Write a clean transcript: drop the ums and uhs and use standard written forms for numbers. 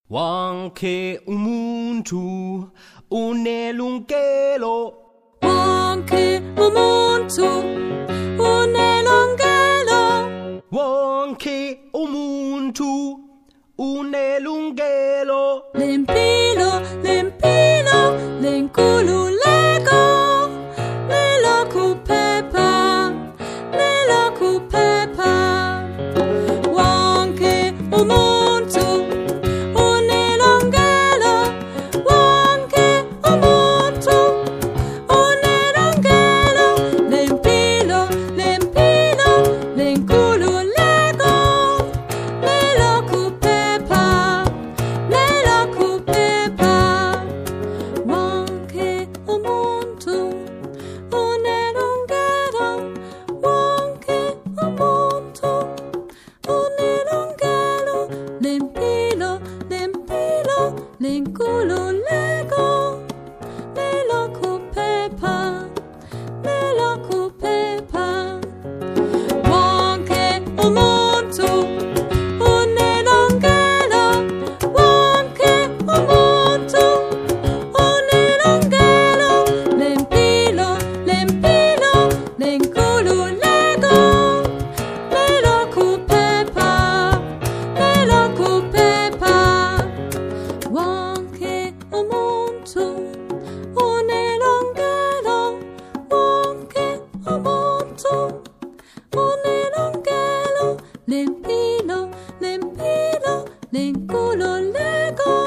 Wonke umuntu unelungelo. Wonke umuntu unelungelo. Wonke umuntu unelungelo. Lempilo, lenkululeko. Nelokuphepha. Wonke umuntu unelungelo. Wonke umuntu unelungelo. Lempilo, lenkululeko. Nelokuphepha. Wonke umuntu unelungelo. Wonke umuntu unelungelo. Lempilo, lenkululeko. Nelokuphepha. Wonke umuntu unelungelo. Wonke umuntu unelungelo. Lempilo, lenkululeko. Nelokuphepha. Wonke umuntu unelungelo. Wonke umuntu unelungelo. Lempilo, lenkululeko.